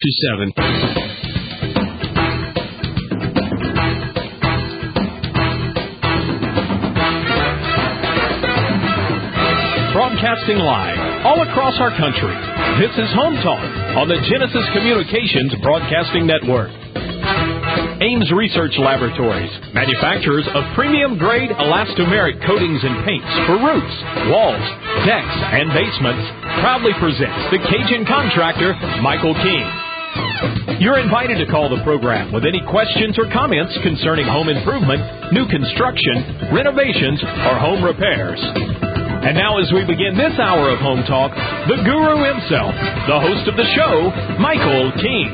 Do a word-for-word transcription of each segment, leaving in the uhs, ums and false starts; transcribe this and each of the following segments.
fifty-seven. Broadcasting live all across our country. This is Home Talk on the Genesis Communications Broadcasting Network. Ames Research Laboratories, manufacturers of premium-grade elastomeric coatings and paints for roofs, walls, decks, and basements, proudly presents the Cajun contractor, Michael King. You're invited to call the program with any questions or comments concerning home improvement, new construction, renovations, or home repairs. And now as we begin this hour of Home Talk, the guru himself, the host of the show, Michael King.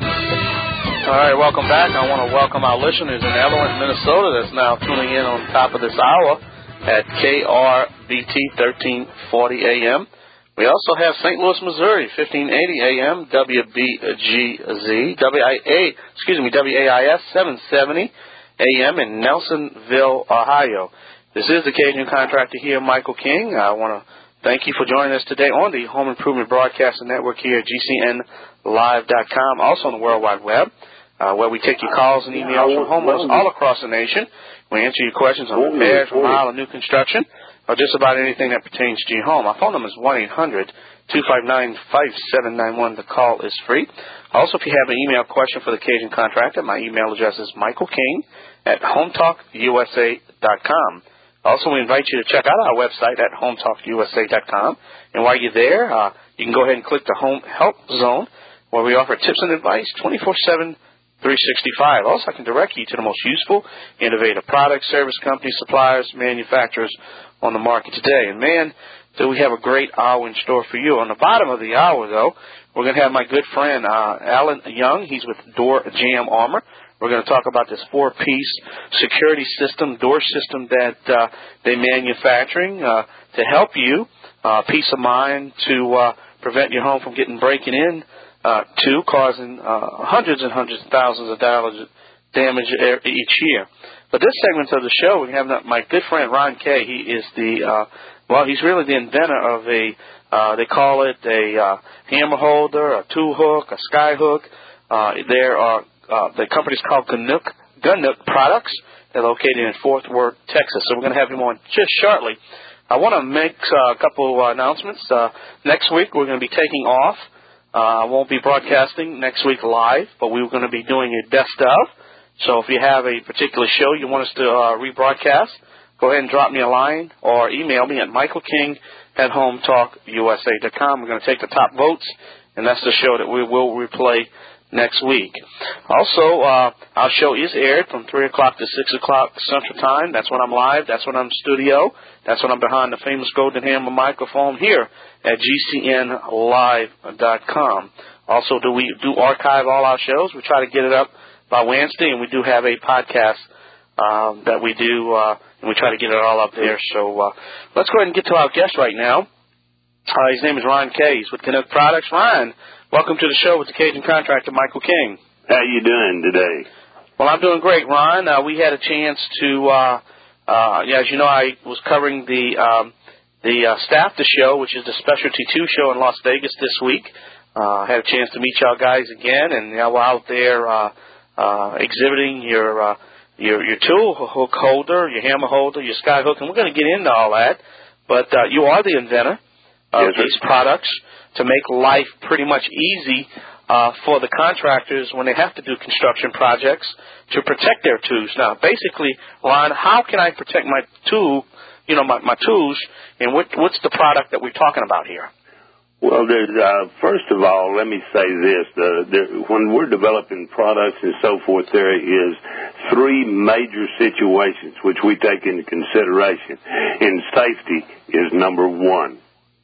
All right, welcome back. I want to welcome our listeners in Evelyn, Minnesota that's now tuning in on top of this hour at K R B T thirteen forty A M. We also have Saint Louis, Missouri, fifteen eighty A M, W B G Z, W I A, excuse me, W A I S seven seventy A M in Nelsonville, Ohio. This is the Cajun contractor here, Michael King. I want to thank you for joining us today on the Home Improvement Broadcasting Network here at G C N live dot com, also on the World Wide Web, uh, where we take your calls and emails from homeowners all across the nation. We answer your questions on repairs, remodel, and new construction, or just about anything that pertains to your home. Our phone number is one eight hundred two five nine five seven nine one. The call is free. Also, if you have an email question for the Cajun contractor, my email address is michael king at home talk u s a dot com. Also, we invite you to check out our website at home talk u s a dot com. And while you're there, uh, you can go ahead and click the Home Help Zone, where we offer tips and advice twenty-four seven, three sixty-five. Also, I can direct you to the most useful, innovative products, service companies, suppliers, manufacturers on the market today. And, man, do we have a great hour in store for you. On the bottom of the hour, though, we're going to have my good friend uh, Alan Young. He's with Door Jam Armor. We're going to talk about this four-piece security system, door system that uh, they're manufacturing uh, to help you, uh, peace of mind, to uh, prevent your home from getting breaking in uh, to, causing uh, hundreds and hundreds of thousands of dollars damage each year. But this segment of the show, we have my good friend Ron Kay. He is the, uh, well, he's really the inventor of a, uh, they call it a uh, hammer holder, a tool hook, a sky hook. Uh, there are Uh, the company's called Gunnook, Gunnook Products. They're located in Fort Worth, Texas. So we're going to have him on just shortly. I want to make uh, a couple uh, announcements. Uh, next week we're going to be taking off. Uh, I won't be broadcasting next week live, but we're going to be doing a best of. So if you have a particular show you want us to uh, rebroadcast, go ahead and drop me a line or email me at michael king at home talk u s a dot com. We're going to take the top votes, and that's the show that we will replay next week. Also, uh, our show is aired from three o'clock to six o'clock Central Time. That's when I'm live. That's when I'm in studio. That's when I'm behind the famous Golden Hammer microphone here at G C N live dot com. Also, do we do archive all our shows? We try to get it up by Wednesday, and we do have a podcast um, that we do, uh, and we try to get it all up there. So uh, let's go ahead and get to our guest right now. Uh, his name is Ron Kay. He's with Gunnook Products. Ron, welcome to the show with the Cajun contractor, Michael King. How you doing today? Well, I'm doing great, Ron. Uh, we had a chance to, uh, uh, yeah, as you know, I was covering the um, the uh, Staff the Show, which is the Specialty two show in Las Vegas this week. I uh, had a chance to meet y'all guys again, and y'all were out there uh, uh, exhibiting your, uh, your your tool hook holder, your hammer holder, your sky hook, and we're going to get into all that. But uh, you are the inventor of yes, these products to make life pretty much easy uh, for the contractors when they have to do construction projects to protect their tools. Now, basically, Ron, how can I protect my tool, you know, my, my tools, and what, what's the product that we're talking about here? Well, there's, uh, first of all, let me say this. The, the, when we're developing products and so forth, there is three major situations which we take into consideration, and safety is number one.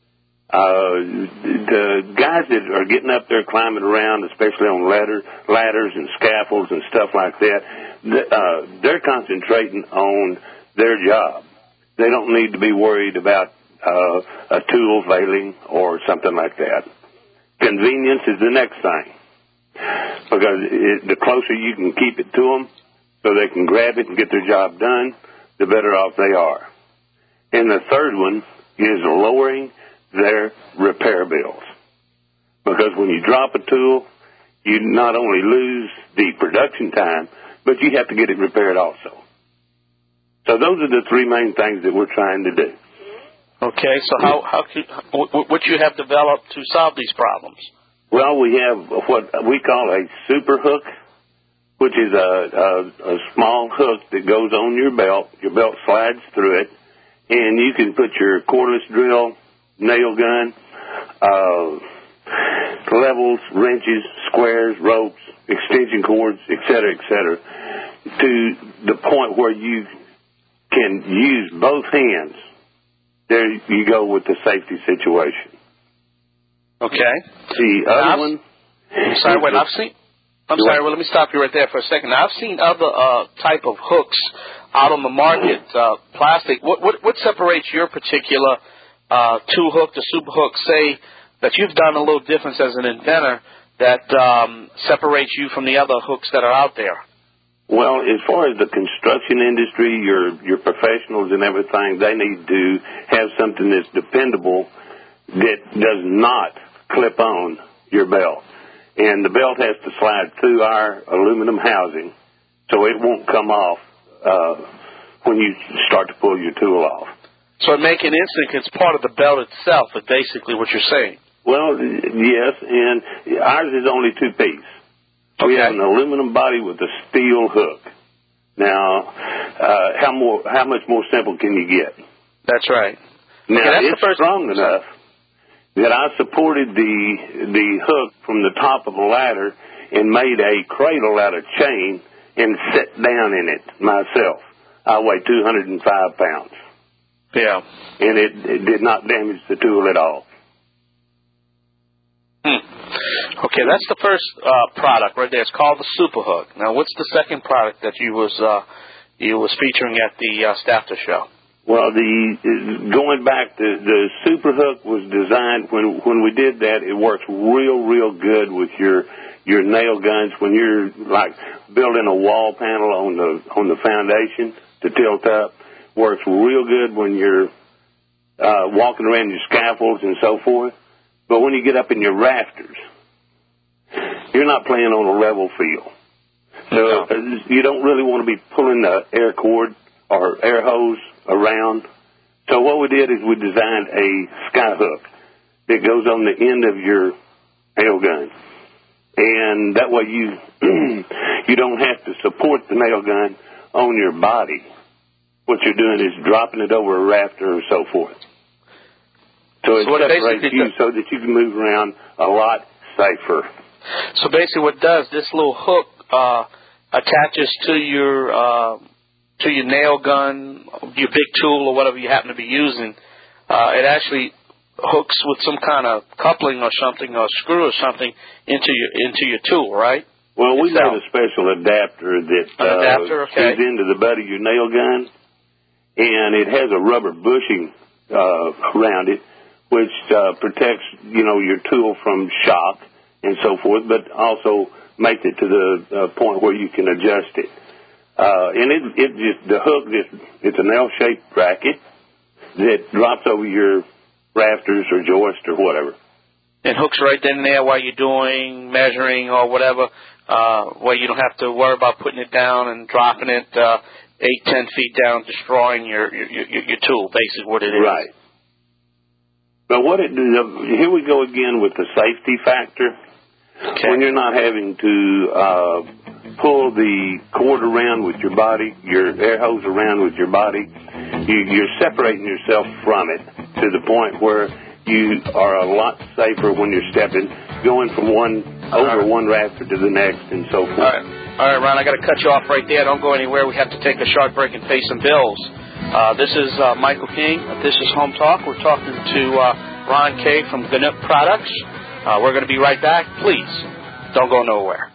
Uh, the guys that are getting up there climbing around, especially on ladder, ladders and scaffolds and stuff like that, uh, they're concentrating on their job. They don't need to be worried about uh, a tool failing or something like that. Convenience is the next thing, because it, the closer you can keep it to them so they can grab it and get their job done, the better off they are. And the third one is lowering their repair bills, because when you drop a tool, you not only lose the production time, but you have to get it repaired also. So those are the three main things that we're trying to do. Okay, so how how can, what you have developed to solve these problems? Well, we have what we call a super hook, which is a, a, a small hook that goes on your belt. Your belt slides through it, and you can put your cordless drill, nail gun, uh, levels, wrenches, squares, ropes, extension cords, et cetera, et cetera, to the point where you can use both hands. There you go with the safety situation. Okay. The other I've, one. I'm sorry. Wait. I've seen. I'm sorry. Well, let me stop you right there for a second. Now, I've seen other uh, type of hooks out on the market, uh, plastic. What, what what separates your particular uh, two hook, the super hook? Say that you've done a little difference as an inventor that um, separates you from the other hooks that are out there. Well, as far as the construction industry, your your professionals and everything, they need to have something that's dependable that does not clip on your belt. And the belt has to slide through our aluminum housing so it won't come off uh, when you start to pull your tool off. So in making instinct, it's part of the belt itself, is basically what you're saying. Well, yes, and ours is only two-piece. Okay. We have an aluminum body with a steel hook. Now, uh, how more? How much more simple can you get? That's right. Now, okay, that's it's the first strong enough that I supported the the hook from the top of a ladder and made a cradle out of chain and sat down in it myself. I weigh two hundred five pounds. Yeah. And it, it did not damage the tool at all. Hmm. Okay, that's the first uh, product right there. It's called the Super Hook. Now, what's the second product that you was uh, you was featuring at the uh, Stafter show? Well, the going back, the the Super Hook was designed when when we did that. It works real, real good with your your nail guns when you're like building a wall panel on the on the foundation to tilt up. Works real good when you're uh, walking around your scaffolds and so forth. But when you get up in your rafters, you're not playing on a level field. So no. You don't really want to be pulling the air cord or air hose around. So what we did is we designed a sky hook that goes on the end of your nail gun. And that way you you don't have to support the nail gun on your body. What you're doing is dropping it over a rafter or so forth. So it so separates you does, so that you can move around a lot safer. So basically what it does, this little hook uh, attaches to your uh, to your nail gun, your big tool or whatever you happen to be using. Uh, it actually hooks with some kind of coupling or something or screw or something into your into your tool, right? Well, we Itself. made a special adapter that An uh, adapter, okay. screws into the butt of your nail gun, and it has a rubber bushing uh, around it, which uh, protects, you know, your tool from shock and so forth, but also makes it to the uh, point where you can adjust it. Uh, and it, it just, the hook, just, it's a nail-shaped bracket that drops over your rafters or joist or whatever. It hooks right then and there while you're doing measuring or whatever, uh, where you don't have to worry about putting it down and dropping it uh, eight, ten feet down, destroying your, your, your, your tool, basically what it is. Right. But what it here we go again with the safety factor. Okay. When you're not having to uh, pull the cord around with your body, your air hose around with your body, you, you're separating yourself from it to the point where you are a lot safer when you're stepping, going from one over right. one rafter to the next, and so forth. All right, all right, Ron, I got to cut you off right there. Don't go anywhere. We have to take a short break and pay some bills. Uh, this is uh, Michael King. This is Home Talk. We're talking to uh, Ron Kay from Gannett Products. Uh, we're going to be right back. Please, don't go nowhere.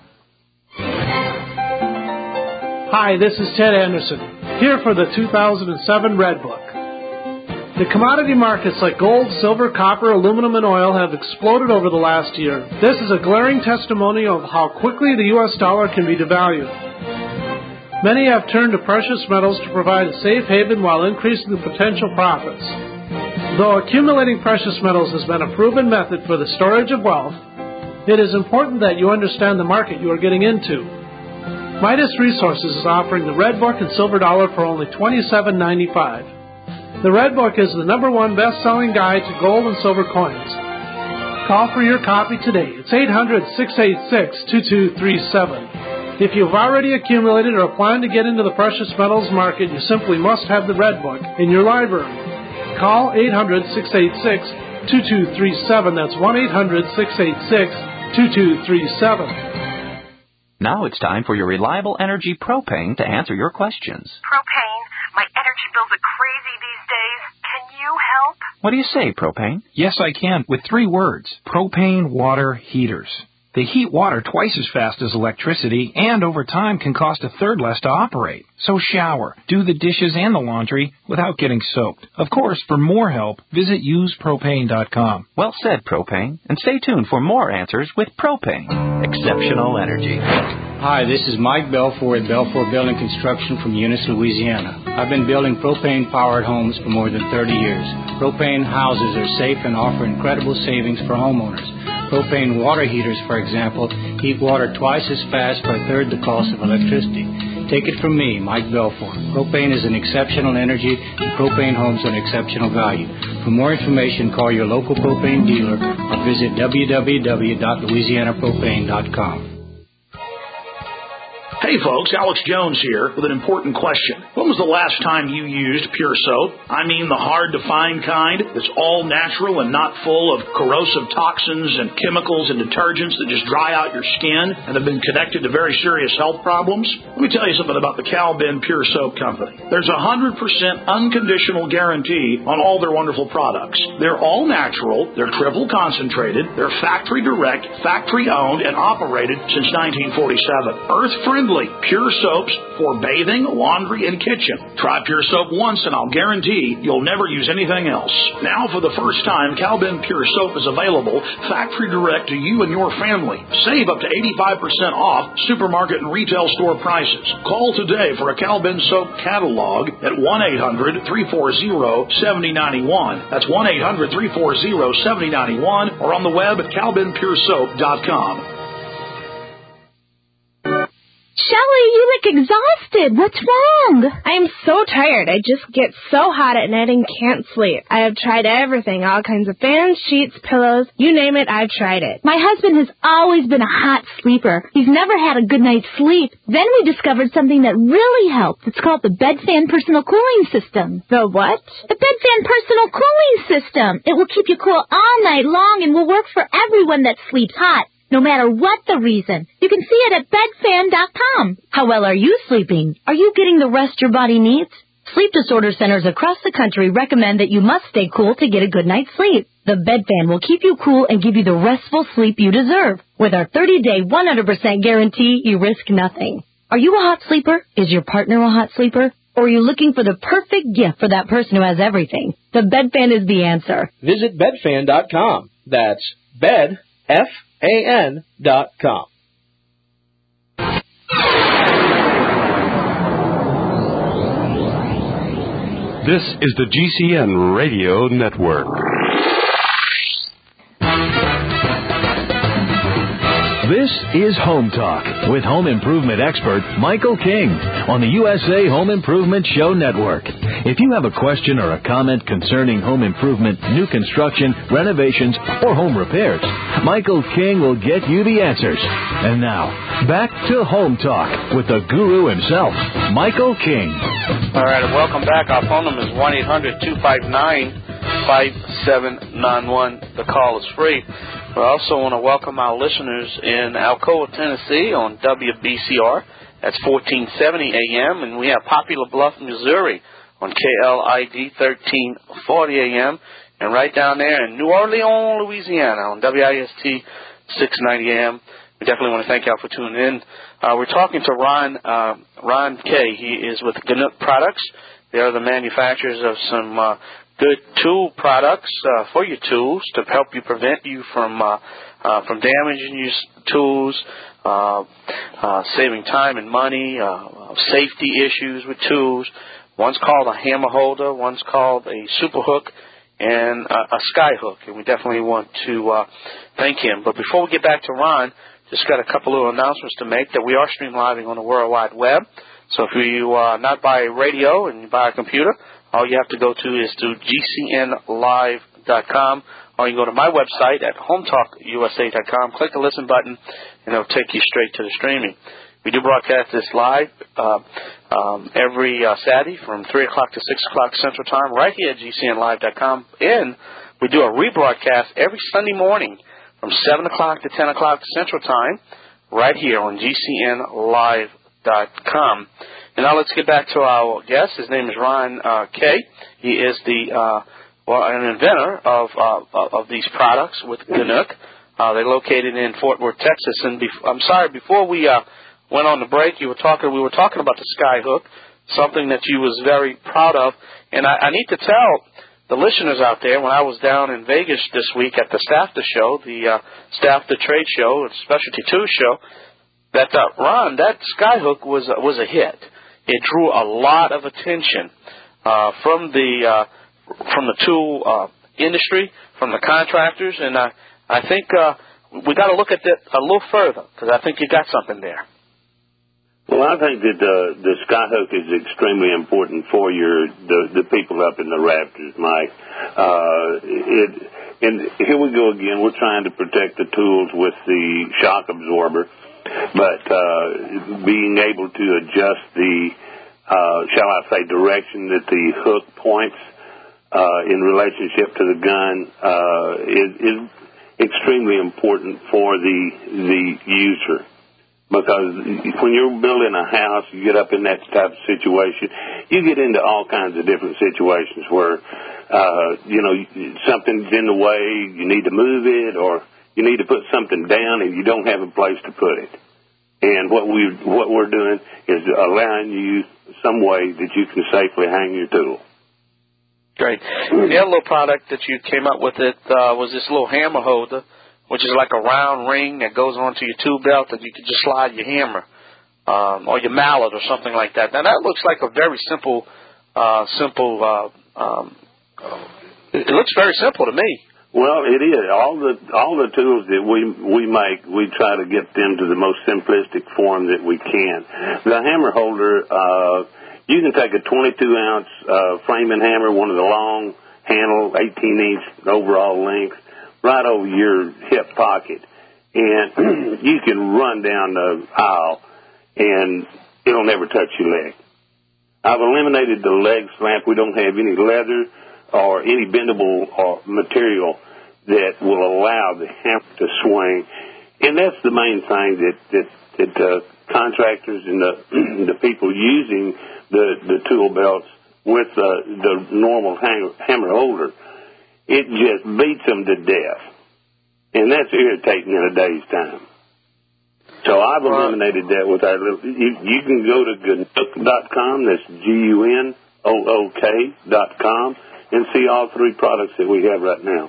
Hi, this is Ted Anderson, here for the two thousand seven Red Book. The commodity markets like gold, silver, copper, aluminum, and oil have exploded over the last year. This is a glaring testimony of how quickly the U S dollar can be devalued. Many have turned to precious metals to provide a safe haven while increasing the potential profits. Though accumulating precious metals has been a proven method for the storage of wealth, It is important that you understand the market you are getting into. Midas Resources is offering the Red Book and Silver Dollar for only twenty-seven ninety-five. The Red Book is the number one best-selling guide to gold and silver coins. Call for your copy today. It's eight hundred, six eight six, two two three seven. If you've already accumulated or plan to get into the precious metals market, you simply must have the Red Book in your library. Call eight hundred, six eight six, two two three seven. That's one eight hundred, six eight six, two two three seven. Now it's time for your reliable energy propane to answer your questions. Propane, my energy bills are crazy these days. Can you help? What do you say, Propane? Yes, I can, with three words. Propane water heaters. They heat water twice as fast as electricity and over time can cost a third less to operate. So shower, do the dishes and the laundry without getting soaked. Of course, for more help, visit use propane dot com. Well said, Propane. And stay tuned for more answers with Propane. Exceptional energy. Hi, this is Mike Belfour at Belfour Building Construction from Eunice, Louisiana. I've been building propane-powered homes for more than thirty years. Propane houses are safe and offer incredible savings for homeowners. Propane water heaters, for example, heat water twice as fast for a third the cost of electricity. Take it from me, Mike Belfour. Propane is an exceptional energy, and propane homes are an exceptional value. For more information, call your local propane dealer or visit w w w dot louisiana propane dot com. Hey folks, Alex Jones here with an important question. When was the last time you used Pure Soap? I mean the hard-to-find kind that's all natural and not full of corrosive toxins and chemicals and detergents that just dry out your skin and have been connected to very serious health problems? Let me tell you something about the Cal-Ben Pure Soap Company. There's a one hundred percent unconditional guarantee on all their wonderful products. They're all natural, they're triple concentrated, they're factory direct, factory owned, and operated since nineteen forty-seven. Earth-friendly Pure soaps for bathing, laundry, and kitchen. Try Pure Soap once and I'll guarantee you'll never use anything else. Now for the first time, Cal-Ben Pure Soap is available factory direct to you and your family. Save up to eighty-five percent off supermarket and retail store prices. Call today for a Cal-Ben Soap catalog at one eight hundred, three four zero, seven zero nine one. That's one eight hundred, three four zero, seven zero nine one or on the web at cal ben pure soap dot com. Shelley, you look exhausted. What's wrong? I'm so tired. I just get so hot at night and can't sleep. I have tried everything, all kinds of fans, sheets, pillows, you name it, I've tried it. My husband has always been a hot sleeper. He's never had a good night's sleep. Then we discovered something that really helped. It's called the BedFan Personal Cooling System. The what? The BedFan Personal Cooling System. It will keep you cool all night long and will work for everyone that sleeps hot. No matter what the reason. You can see it at bed fan dot com. How well are you sleeping? Are you getting the rest your body needs? Sleep disorder centers across the country recommend that you must stay cool to get a good night's sleep. The BedFan will keep you cool and give you the restful sleep you deserve. With our thirty-day, one hundred percent guarantee, you risk nothing. Are you a hot sleeper? Is your partner a hot sleeper? Or are you looking for the perfect gift for that person who has everything? The BedFan is the answer. Visit bed fan dot com. That's bed, F A N dot com. This is the G C N Radio Network. This is Home Talk with home improvement expert Michael King on the U S A Home Improvement Show Network. If you have a question or a comment concerning home improvement, new construction, renovations, or home repairs, Michael King will get you the answers. And now, back to Home Talk with the guru himself, Michael King. All right, and welcome back. Our phone number is one eight hundred, two five nine, five seven nine one. The call is free. We also want to welcome our listeners in Alcoa, Tennessee on W B C R. That's fourteen seventy A M. And we have Poplar Bluff, Missouri on K L I D thirteen forty A M. And right down there in New Orleans, Louisiana on W I S T six ninety A M. We definitely want to thank y'all for tuning in. Uh, we're talking to Ron uh, Ron Kay. He is with Gannett Products. They are the manufacturers of some uh, good tool products uh, for your tools to help you prevent you from uh, uh, from damaging your tools, uh, uh, saving time and money, uh, safety issues with tools. One's called a hammer holder, one's called a super hook, and uh, a Skyhook, and we definitely want to uh, thank him. But before we get back to Ron, just got a couple little announcements to make that we are stream living on the World Wide Web. So if you are uh, not by radio and you buy a computer, all you have to go to is to G C N live dot com, or you can go to my website at home talk U S A dot com, click the listen button, and it'll take you straight to the streaming. We do broadcast this live uh, um, every uh, Saturday from three o'clock to six o'clock Central Time right here at G C N live dot com. And we do a rebroadcast every Sunday morning from seven o'clock to ten o'clock Central Time right here on G C N live dot com. And now let's get back to our guest. His name is Ron uh, Kay. He is the uh, well, an inventor of uh, of these products with Canuck. Uh, they're located in Fort Worth, Texas. And bef- I'm sorry, before we uh, went on the break, you were talking. We were talking about the Skyhook, something that you was very proud of. And I, I need to tell the listeners out there, when I was down in Vegas this week at the STAFTA show, the uh, STAFTA trade show, Specialty Two show, that uh, Ron, that Skyhook was uh, was a hit. It drew a lot of attention uh, from the uh, from the tool uh, industry, from the contractors, and uh, I think uh, we got to look at that a little further because I think you got something there. Well, I think that uh, the Skyhook is extremely important for your the, the people up in the rafters, Mike. Uh, it, and here we go again. We're trying to protect the tools with the shock absorber, but uh, being able to adjust the, uh, shall I say, direction that the hook points uh, in relationship to the gun uh, is, is extremely important for the the user. Because when you're building a house, you get up in that type of situation, you get into all kinds of different situations where, uh, you know, something's in the way, you need to move it, or you need to put something down and you don't have a place to put it. And what we what we're doing is allowing you some way that you can safely hang your tool. Great. The other little product that you came up with it uh, was this little hammer holder, which is like a round ring that goes onto your tool belt that you can just slide your hammer um, or your mallet or something like that. Now, that looks like a very simple, uh, simple, uh, um, it looks very simple to me. Well, it is. All the all the tools that we we make, we try to get them to the most simplistic form that we can. The hammer holder, uh, you can take a twenty-two ounce uh, framing hammer, one of the long handle, eighteen inch overall length, right over your hip pocket, and you can run down the aisle, and it'll never touch your leg. I've eliminated the leg slamp. We don't have any leather or any bendable or material that will allow the hammer to swing, and that's the main thing that that, that uh, contractors and the the people using the the tool belts with uh, the normal hang, hammer holder, it just beats them to death. And that's irritating in a day's time. So I've eliminated that with our little, you, you can go to Canuck dot com, that's G U N O O K dot com, and see all three products that we have right now.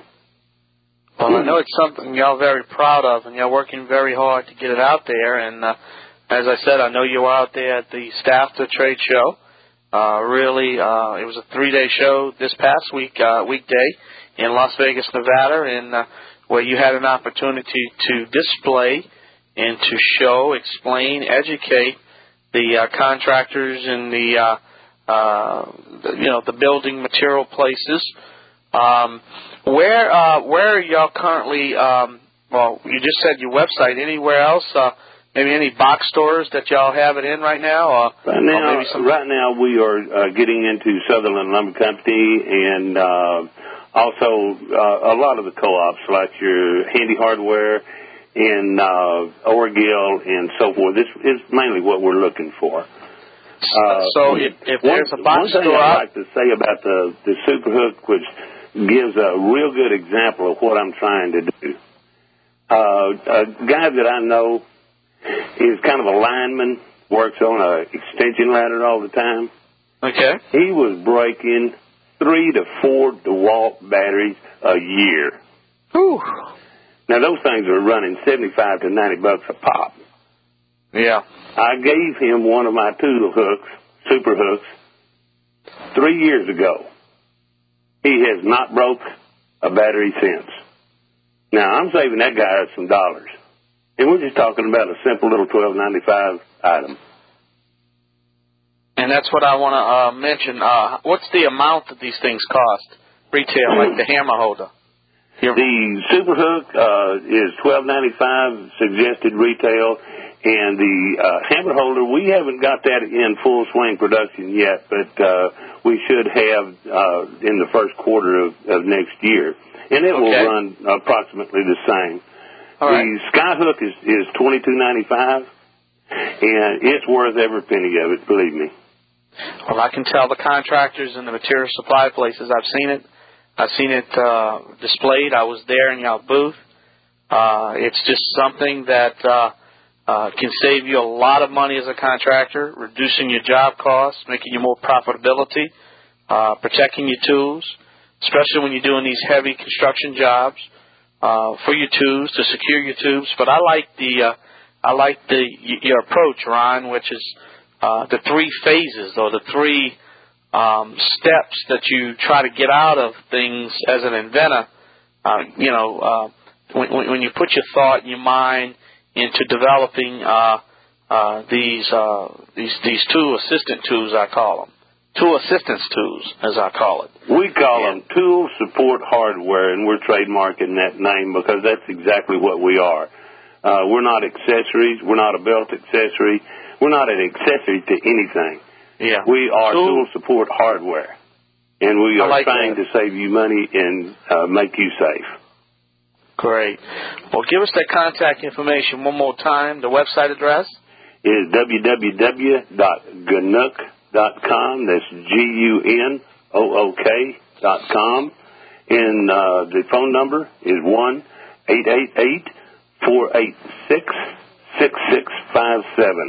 Well, I know it's something y'all very proud of, and you're working very hard to get it out there. And uh, as I said, I know you were out there at the STAFTA trade show. Uh, really, uh, it was a three-day show this past week, uh, weekday in Las Vegas, Nevada, and uh, where you had an opportunity to display and to show, explain, educate the uh, contractors and the, uh, uh, the, you know, the building material places. Um, where uh, where are y'all currently? Um, well, you just said your website. Anywhere else? Uh, maybe any box stores that y'all have it in right now? Or, right now, or maybe some... right now we are uh, getting into Sutherland Lumber Company and. Uh, Also, uh, a lot of the co-ops, like your Handy Hardware and uh, Orgill and so forth, this is mainly what we're looking for. Uh, so if, if one, there's a box one thing store... I'd like to say about the, the Superhook, which gives a real good example of what I'm trying to do. Uh, a guy that I know is kind of a lineman, works on an extension ladder all the time. Okay. He was breaking three to four DeWalt batteries a year. Whew. Now, those things are running seventy-five to ninety bucks a pop. Yeah. I gave him one of my tool hooks, super hooks, three years ago. He has not broke a battery since. Now, I'm saving that guy some dollars. And we're just talking about a simple little twelve ninety-five item. And that's what I want to uh, mention. Uh, what's the amount that these things cost? Retail, like the hammer holder. Your- the Super Hook uh, is twelve ninety-five suggested retail, and the uh, hammer holder, we haven't got that in full swing production yet, but uh, we should have uh, in the first quarter of, of next year. And it okay. will run approximately the same. All the right. Skyhook is, is twenty-two ninety-five, and it's worth every penny of it, believe me. Well, I can tell the contractors and the material supply places. I've seen it. I've seen it uh, displayed. I was there in your booth. Uh, it's just something that uh, uh, can save you a lot of money as a contractor, reducing your job costs, making you more profitability, uh, protecting your tools, especially when you're doing these heavy construction jobs uh, for your tubes, to secure your tubes. But I like the uh, I like the your approach, Ron, which is Uh, the three phases or the three um, steps that you try to get out of things as an inventor. Uh, you know, uh, when, when you put your thought and your mind into developing uh, uh, these uh, these these two assistant tools, I call them two assistance tools, as I call it. We call and, them tool support hardware, and we're trademarking that name because that's exactly what we are. Uh, we're not accessories. We're not a belt accessory. We're not an accessory to anything. Yeah. We are tool, tool support hardware, and we are like trying that. to save you money and uh, make you safe. Great. Well, give us that contact information one more time. The website address is w w w dot ganook dot com. That's G U N O O K dot com. And uh, the phone number is one eight eight eight, four eight six, six six five seven.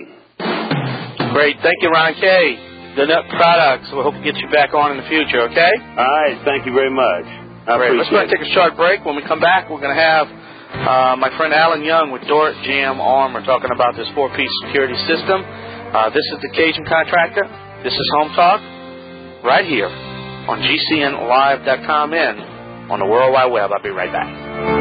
Great. Thank you, Ron Kay. Ganook Products. We hope to get you back on in the future, okay? All right. Thank you very much. I Great. Let's go ahead and take a short break. When we come back, we're going to have uh, my friend Alan Young with Dort Jam Armor talking about this four-piece security system. Uh, this is the Cajun Contractor. This is Home Talk right here on G C N live dot com and on the World Wide Web. I'll be right back.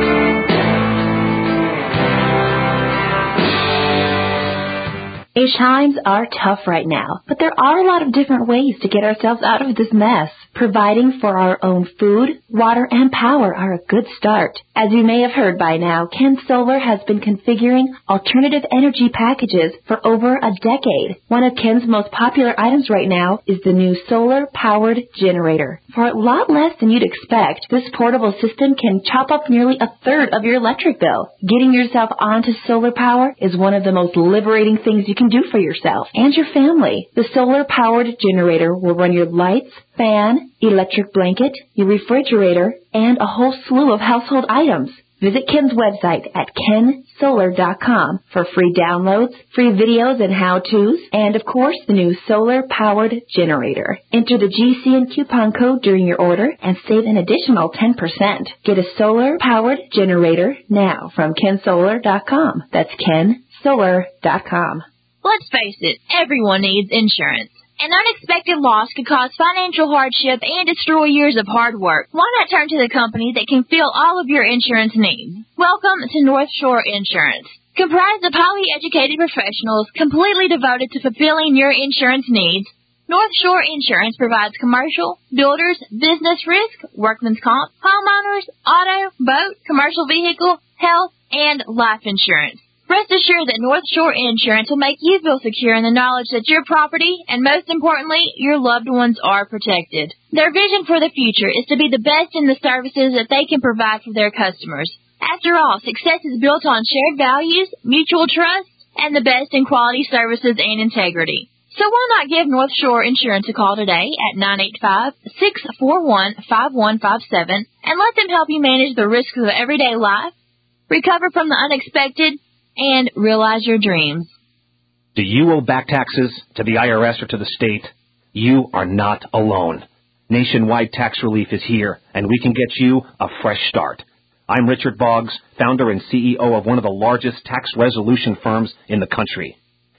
Times are tough right now, but there are a lot of different ways to get ourselves out of this mess. Providing for our own food, water, and power are a good start. As you may have heard by now, Ken Solar has been configuring alternative energy packages for over a decade. One of Ken's most popular items right now is the new solar-powered generator. For a lot less than you'd expect, this portable system can chop up nearly a third of your electric bill. Getting yourself onto solar power is one of the most liberating things you can do for yourself and your family. The solar-powered generator will run your lights, fan, electric blanket, your refrigerator, and a whole slew of household items. Visit Ken's website at ken solar dot com for free downloads, free videos and how-tos, and of course the new solar-powered generator. Enter the G C N coupon code during your order and save an additional ten percent. Get a solar-powered generator now from ken solar dot com. That's ken solar dot com. Let's face it, everyone needs insurance. An unexpected loss could cause financial hardship and destroy years of hard work. Why not turn to the company that can fill all of your insurance needs? Welcome to North Shore Insurance. Comprised of highly educated professionals completely devoted to fulfilling your insurance needs, North Shore Insurance provides commercial, builders, business risk, workman's comp, homeowners, auto, boat, commercial vehicle, health, and life insurance. Rest assured that North Shore Insurance will make you feel secure in the knowledge that your property, and most importantly, your loved ones are protected. Their vision for the future is to be the best in the services that they can provide for their customers. After all, success is built on shared values, mutual trust, and the best in quality services and integrity. So why not give North Shore Insurance a call today at nine eight five, six four one, five one five seven and let them help you manage the risks of everyday life, recover from the unexpected, and realize your dreams. Do you owe back taxes to the I R S or to the state? You are not alone. Nationwide Tax Relief is here, and we can get you a fresh start. I'm Richard Boggs, founder and C E O of one of the largest tax resolution firms in the country.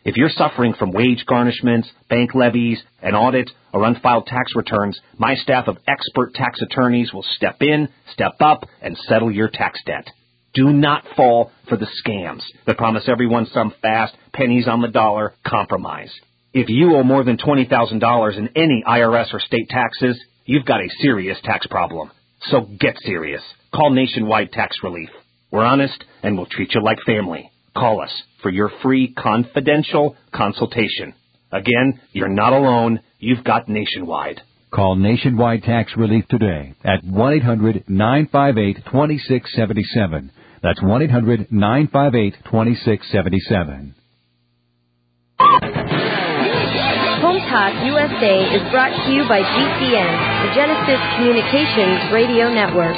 If you're suffering from wage garnishments, bank levies, an audit, or unfiled tax returns, my staff of expert tax attorneys will step in, step up, and settle your tax debt. Do not fall for the scams that promise everyone some fast, pennies on the dollar compromise. If you owe more than twenty thousand dollars in any I R S or state taxes, you've got a serious tax problem. So get serious. Call Nationwide Tax Relief. We're honest, and we'll treat you like family. Call us for your free confidential consultation. Again, you're not alone. You've got Nationwide. Call Nationwide Tax Relief today at one eight hundred nine five eight two six seven seven. That's one eight hundred nine five eight two six seven seven. Home Talk U S A is brought to you by G C N, the Genesis Communications Radio Network.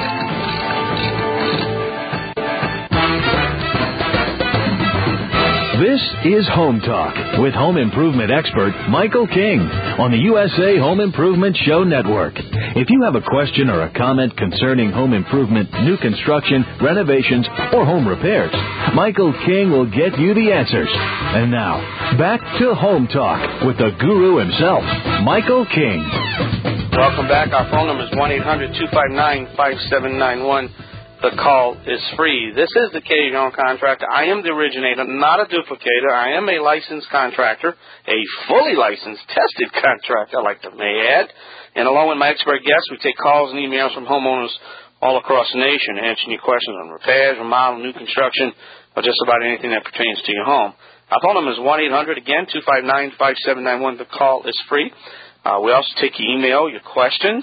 This is Home Talk with home improvement expert Michael King on the U S A Home Improvement Show Network. If you have a question or a comment concerning home improvement, new construction, renovations, or home repairs, Michael King will get you the answers. And now, back to Home Talk with the guru himself, Michael King. Welcome back. Our phone number is one eight hundred two five nine five seven nine one. The call is free. This is the Cajun Contractor. I am the originator, not a duplicator. I am a licensed contractor, a fully licensed, tested contractor, I like to may add. And along with my expert guests, we take calls and emails from homeowners all across the nation, answering your questions on repairs, remodel, new construction, or just about anything that pertains to your home. Our phone number is one eight hundred, again, two five nine five seven nine one. The call is free. Uh, we also take your email, your questions.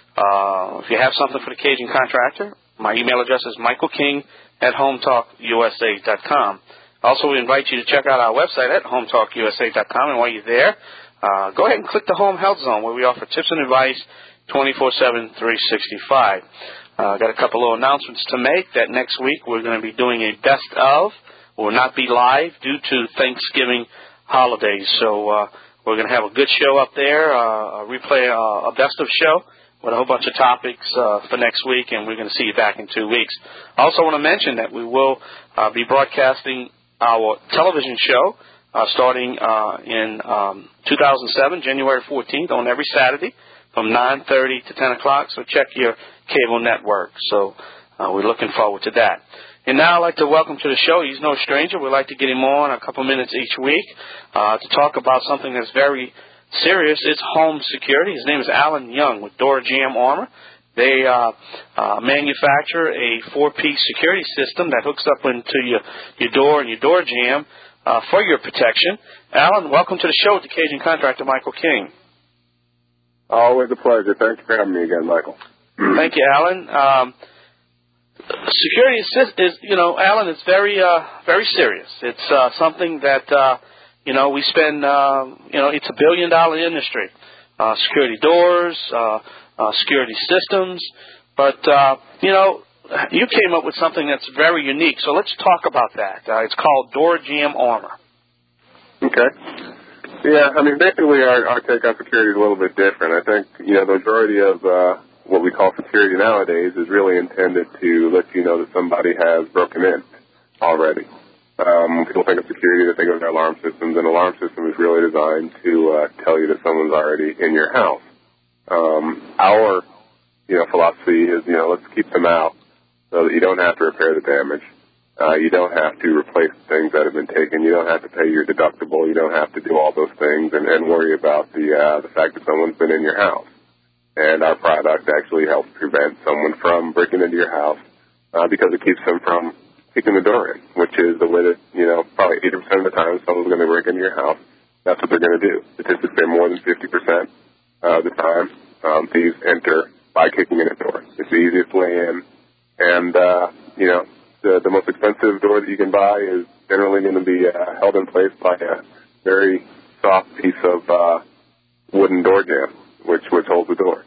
Uh, if you have something for the Cajun Contractor, my email address is michael king at home talk u s a dot com. Also, we invite you to check out our website at home talk u s a dot com. And while you're there, uh, go ahead and click the Home Health Zone, where we offer tips and advice twenty-four seven, three sixty-five. Uh, got a couple of announcements to make that next week we're going to be doing a best of. Will not be live due to Thanksgiving holidays. So uh, we're going to have a good show up there, uh, a replay, uh, a best of show with a whole bunch of topics uh, for next week, and we're going to see you back in two weeks. I also want to mention that we will uh, be broadcasting our television show uh, starting uh, in um, two thousand seven, January fourteenth, on every Saturday from nine thirty to ten o'clock, so check your cable network. So uh, we're looking forward to that. And now I'd like to welcome to the show, he's no stranger, we'd like to get him on a couple minutes each week uh, to talk about something that's very serious. It's home security. His name is Alan Young with Door Jam Armor. They uh, uh, manufacture a four-piece security system that hooks up into your, your door and your door jamb uh, for your protection. Alan, welcome to the show with the Cajun Contractor, Michael King. Always a pleasure. Thanks for having me again, Michael. Thank you, Alan. Um, security is, is, you know, Alan, it's very, uh, very serious. It's uh, something that uh, You know, we spend, uh, you know, it's a billion-dollar industry. Uh, security doors, uh, uh, security systems. But, uh, you know, you came up with something that's very unique. So let's talk about that. Uh, it's called Door Jam Armor. Okay. Yeah, I mean, basically our, our take on security is a little bit different. I think, you know, the majority of uh, what we call security nowadays is really intended to let you know that somebody has broken in already. Um, people think of security, they think of their alarm systems, and alarm system is really designed to uh, tell you that someone's already in your house. Um, our, you know, philosophy is, you know, let's keep them out so that you don't have to repair the damage. Uh, you don't have to replace things that have been taken. You don't have to pay your deductible. You don't have to do all those things and, and worry about the uh, the fact that someone's been in your house. And our product actually helps prevent someone from breaking into your house uh, because it keeps them from kicking the door in, which is the way that, you know, probably eighty percent of the time someone's going to break into your house. That's what they're going to do. Statistics say more than fifty percent of the time um, thieves enter by kicking in a door. It's the easiest way in. And, uh, you know, the, the most expensive door that you can buy is generally going to be uh, held in place by a very soft piece of uh, wooden door jamb, which, which holds the door.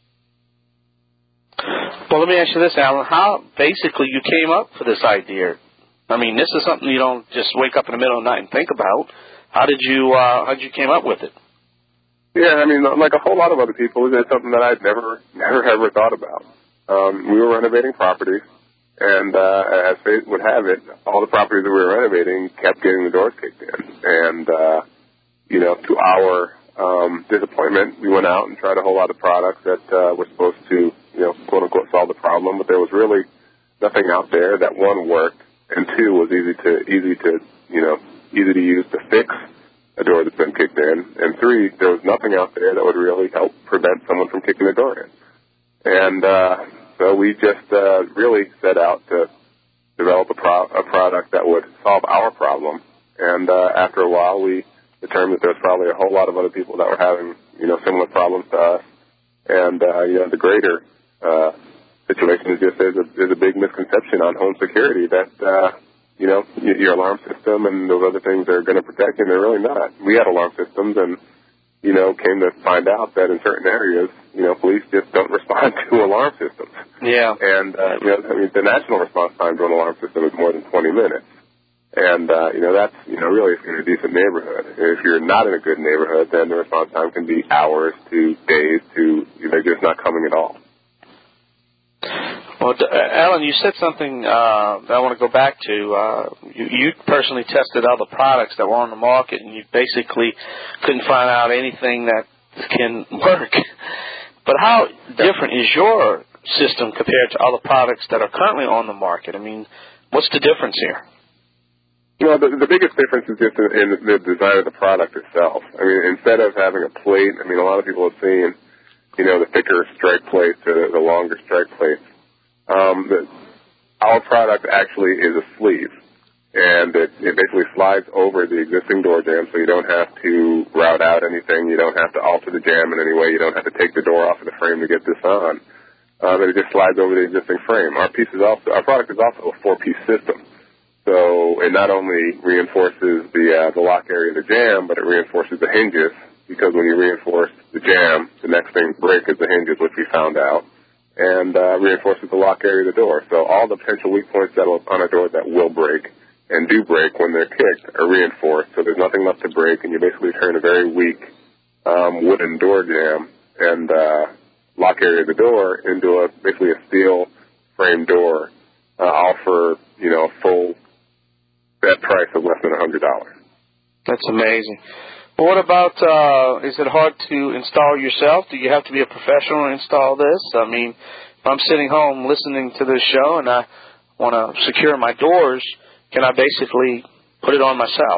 Well, let me ask you this, Alan. How basically you came up for this idea? I mean, this is something you don't just wake up in the middle of the night and think about. How did you uh, how did you came up with it? Yeah, I mean, like a whole lot of other people, it's something that I'd never never ever thought about. Um, we were renovating properties, And uh, as fate would have it, all the properties that we were renovating kept getting the doors kicked in. And, uh, you know, to our um, disappointment, we went out and tried a whole lot of products that uh, were supposed to, you know, quote-unquote, solve the problem. But there was really nothing out there that, one, worked, and two, was easy to, easy to, you know, easy to use to fix a door that's been kicked in. And three, there was nothing out there that would really help prevent someone from kicking the door in. And uh, so we just uh, really set out to develop a, pro- a product that would solve our problem. And uh, after a while, we determined that there was probably a whole lot of other people that were having, you know, similar problems to us. And, uh, you know, the greater uh, situation is just there's a, there's a big misconception on home security that, uh, you know, your alarm system and those other things are going to protect you, and they're really not. We had alarm systems and, you know, came to find out that in certain areas, you know, police just don't respond to alarm systems. Yeah. And, uh, you know, I mean, the national response time to an alarm system is more than twenty minutes. And, uh, you know, that's, you know, really if you're in a decent neighborhood. If you're not in a good neighborhood, then the response time can be hours to days to, you know, just not coming at all. Well, Alan, you said something uh, that I want to go back to. Uh, you, you personally tested other products that were on the market, and you basically couldn't find out anything that can work. But how different is your system compared to other products that are currently on the market? I mean, what's the difference here? You know, the, the biggest difference is just in, in the design of the product itself. I mean, instead of having a plate, I mean, a lot of people have seen, you know, the thicker strike plates or the, the longer strike plates. Um, the, our product actually is a sleeve, and it, it basically slides over the existing door jamb, so you don't have to route out anything. You don't have to alter the jamb in any way. You don't have to take the door off of the frame to get this on. Um, it just slides over the existing frame. Our piece is also, our product is also a four-piece system. So it not only reinforces the uh, the lock area of the jamb, but it reinforces the hinges, because when you reinforce the jamb, the next thing to break is the hinges, which we found out, and uh, reinforces the lock area of the door. So all the potential weak points that are on a door that will break and do break when they're kicked are reinforced, so there's nothing left to break, and you basically turn a very weak um, wooden door jamb and uh, lock area of the door into a basically a steel frame door, uh, all for, you know, full that price of less than one hundred dollars. That's amazing. Well, what about, uh, is it hard to install yourself? Do you have to be a professional to install this? I mean, if I'm sitting home listening to this show and I want to secure my doors, can I basically put it on myself?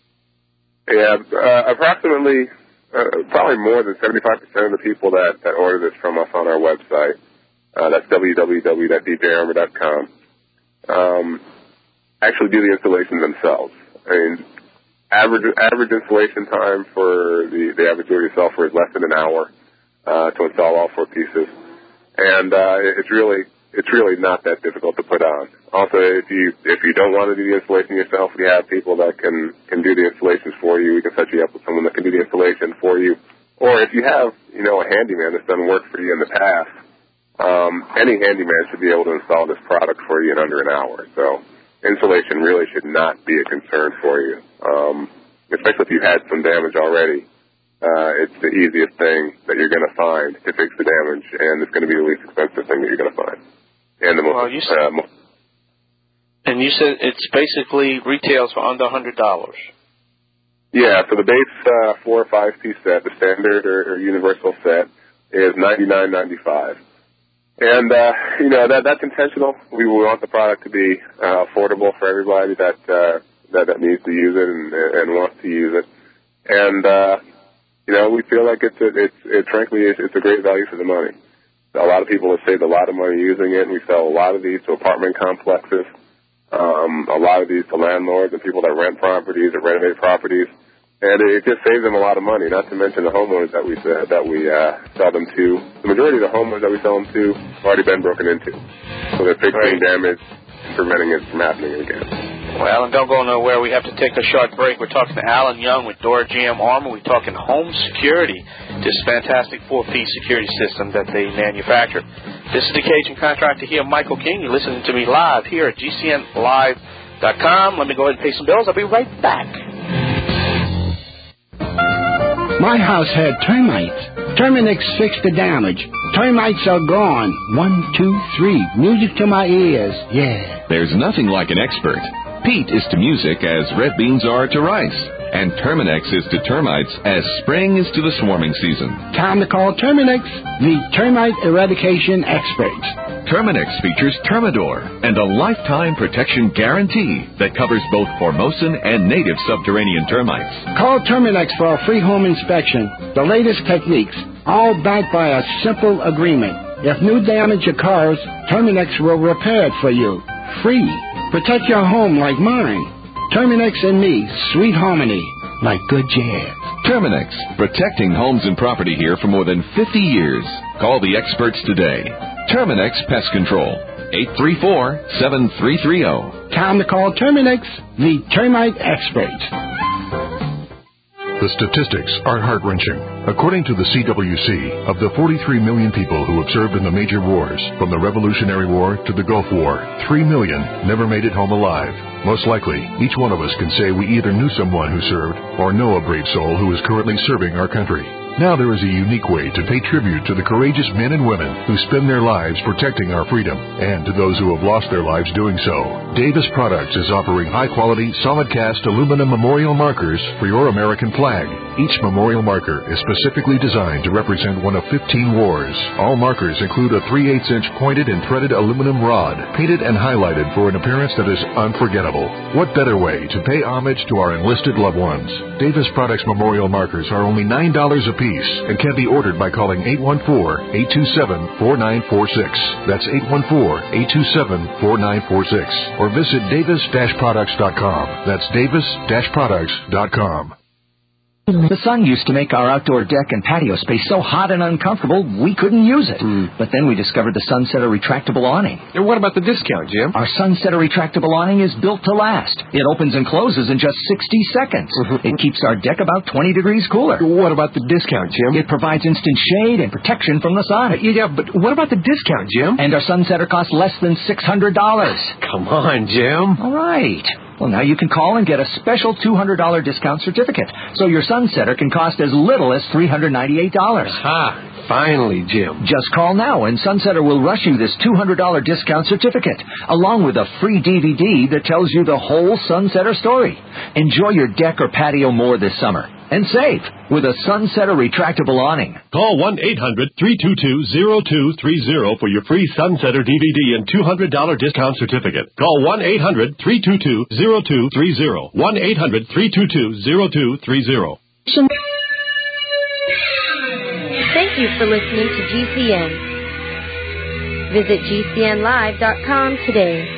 Yeah, uh, approximately, uh, probably more than seventy-five percent of the people that, that order this from us on our website, uh, that's w w w dot d j armor dot com, um, actually do the installation themselves. I mean, average average installation time for the, the average do-it-yourselfer is less than an hour uh, to install all four pieces, and uh, it's really it's really not that difficult to put on. Also, if you if you don't want to do the installation yourself, we have people that can can do the installations for you. We can set you up with someone that can do the installation for you, or if you have you know a handyman that's done work for you in the past, um, any handyman should be able to install this product for you in under an hour. So installation really should not be a concern for you, um, especially if you've had some damage already. Uh, it's the easiest thing that you're going to find to fix the damage, and it's going to be the least expensive thing that you're going to find. And the most, well, you said, uh, most and you said it's basically retails for under one hundred dollars. Yeah, so the base uh, four or five piece set, the standard or, or universal set, is ninety-nine ninety-five. And, uh, you know, that that's intentional. We want the product to be uh, affordable for everybody that, uh, that that needs to use it and, and wants to use it. And, uh, you know, we feel like it's, a, it's it, frankly, it's, it's a great value for the money. A lot of people have saved a lot of money using it, and we sell a lot of these to apartment complexes, um, a lot of these to landlords and people that rent properties or renovate properties. And it just saves them a lot of money, not to mention the homeowners that we uh, that we uh, sell them to. The majority of the homeowners that we sell them to have already been broken into. So they're fixing damage and preventing it from happening again. Well, Alan, don't go nowhere. We have to take a short break. We're talking to Alan Young with Door Jamb Armor. We're talking home security, this fantastic four-piece security system that they manufacture. This is the Cajun Contractor here, Michael King. You're listening to me live here at G C N live dot com. Let me go ahead and pay some bills. I'll be right back. My house had termites. Terminix fixed the damage. Termites are gone. One, two, three. Music to my ears. Yeah. There's nothing like an expert. Peat is to music as red beans are to rice. And Terminex is to termites as spring is to the swarming season. Time to call Terminex, the termite eradication experts. Terminex features Termidor and a lifetime protection guarantee that covers both Formosan and native subterranean termites. Call Terminex for a free home inspection. The latest techniques, all backed by a simple agreement. If new damage occurs, Terminex will repair it for you. Free. Protect your home like mine. Terminex and me, sweet harmony, like good jazz. Terminex, protecting homes and property here for more than fifty years. Call the experts today. Terminex Pest Control, eight three four, seven three three zero. Time to call Terminex, the termite experts. The statistics are heart-wrenching. According to the C W C, of the forty-three million people who have served in the major wars, from the Revolutionary War to the Gulf War, three million never made it home alive. Most likely, each one of us can say we either knew someone who served or know a brave soul who is currently serving our country. Now there is a unique way to pay tribute to the courageous men and women who spend their lives protecting our freedom, and to those who have lost their lives doing so. Davis Products is offering high-quality, solid-cast aluminum memorial markers for your American flag. Each memorial marker is specifically designed to represent one of fifteen wars. All markers include a three eighths inch pointed and threaded aluminum rod, painted and highlighted for an appearance that is unforgettable. What better way to pay homage to our enlisted loved ones? Davis Products memorial markers are only nine dollars a piece and can be ordered by calling eight one four, eight two seven, four nine four six. That's eight one four, eight two seven, four nine four six. Or visit davis dash products dot com. That's davis dash products dot com. The sun used to make our outdoor deck and patio space so hot and uncomfortable we couldn't use it. Mm. But then we discovered the Sunsetter retractable awning. And what about the discount, Jim? Our Sunsetter retractable awning is built to last. It opens and closes in just sixty seconds. Mm-hmm. It keeps our deck about twenty degrees cooler. What about the discount, Jim? It provides instant shade and protection from the sun. Uh, yeah, but what about the discount, Jim? And our Sunsetter costs less than six hundred dollars. Come on, Jim. All right. Well, now you can call and get a special two hundred dollars discount certificate, so your Sunsetter can cost as little as three hundred ninety-eight dollars. Ha! Finally, Jim. Just call now, and Sunsetter will rush you this two hundred dollars discount certificate, along with a free D V D that tells you the whole Sunsetter story. Enjoy your deck or patio more this summer, and save with a Sunsetter retractable awning. Call one eight hundred, three two two, zero two three zero for your free Sunsetter D V D and two hundred dollars discount certificate. Call one eight hundred, three two two, zero two three zero. one eight hundred, three two two, zero two three zero. Thank you for listening to G C N. Visit G C N live dot com today.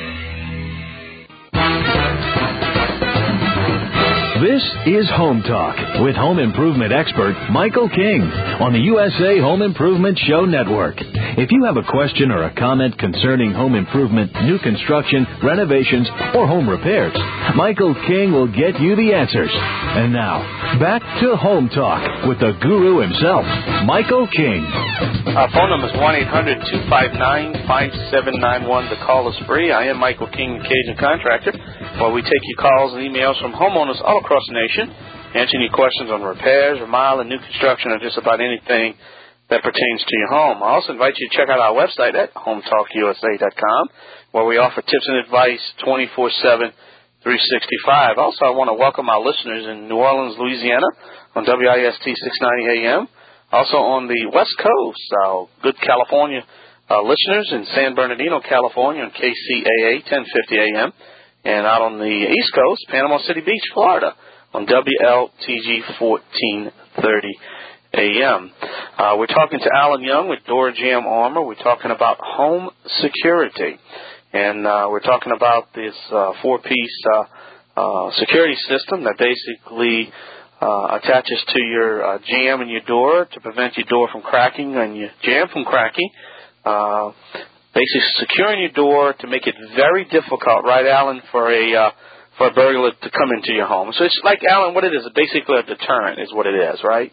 This is Home Talk with home improvement expert Michael King on the U S A Home Improvement Show Network. If you have a question or a comment concerning home improvement, new construction, renovations, or home repairs, Michael King will get you the answers. And now, back to Home Talk with the guru himself, Michael King. Our phone number is one eight hundred, two five nine, five seven nine one. The call is free. I am Michael King, the Cajun Contractor, where we take your calls and emails from homeowners all across the nation, answering your questions on repairs, remodel, and new construction, or just about anything that pertains to your home. I also invite you to check out our website at home talk U S A dot com, where we offer tips and advice twenty-four seven, three sixty-five. Also, I want to welcome our listeners in New Orleans, Louisiana, on W I S T six ninety A M. Also on the West Coast, our good California uh, listeners in San Bernardino, California, on K C A A ten fifty A M. And out on the East Coast, Panama City Beach, Florida, on W L T G fourteen thirty A M. Uh, we're talking to Alan Young with Door Jam Armor. We're talking about home security. And uh, we're talking about this uh, four-piece uh, uh, security system that basically uh, attaches to your uh, jamb and your door to prevent your door from cracking and your jamb from cracking. Uh, basically securing your door to make it very difficult, right, Alan, for a uh, for a burglar to come into your home. So it's like, Alan, what it is, basically a deterrent is what it is, right?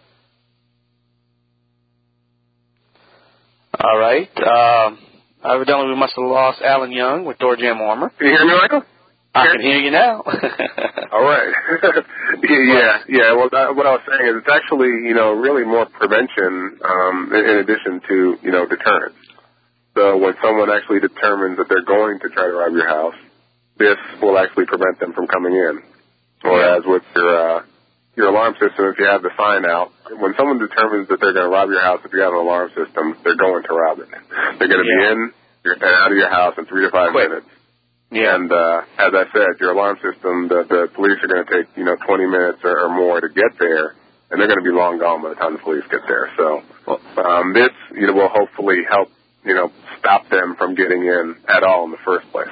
All right. Uh, evidently, we must have lost Alan Young with Door Jam Armor. Can you hear me, Michael? I can hear you now. All right. yeah, yeah. Well, that, what I was saying is it's actually, you know, really more prevention um, in, in addition to, you know, deterrence. So when someone actually determines that they're going to try to rob your house, this will actually prevent them from coming in. Whereas with your uh, your alarm system, if you have the sign out, when someone determines that they're going to rob your house, if you have an alarm system, they're going to rob it. They're going to yeah. be in and out of your house in three to five Quick. minutes. Yeah. And uh, as I said, your alarm system, the, the police are going to take, you know, twenty minutes or, or more to get there, and they're going to be long gone by the time the police get there. So um, this, you know, will hopefully help, you know, stop them from getting in at all in the first place.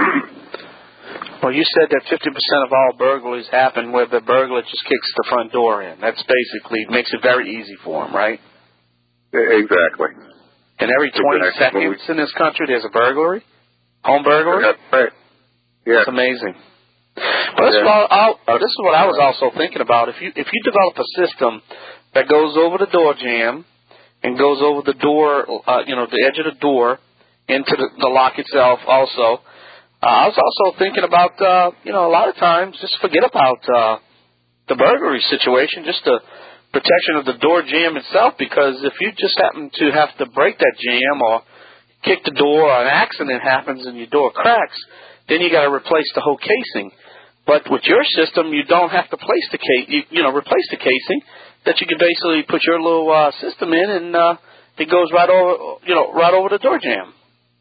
Well, you said that fifty percent of all burglaries happen where the burglar just kicks the front door in. That's basically makes it very easy for them, right? Exactly. And every twenty exactly. seconds in this country, there's a burglary, home burglary. That's right. Yeah, it's amazing. Well, this, yeah. is what I'll, this is what I was also thinking about. If you if you develop a system that goes over the door jamb and goes over the door, uh, you know, the edge of the door into the, the lock itself, also. Uh, I was also thinking about, uh, you know, a lot of times just forget about uh, the burglary situation, just the protection of the door jamb itself, because if you just happen to have to break that jamb or kick the door or an accident happens and your door cracks, then you got to replace the whole casing. But with your system, you don't have to place the case, you, you know, replace the casing. That you can basically put your little uh, system in, and uh, it goes right over, you know, right over the door jamb.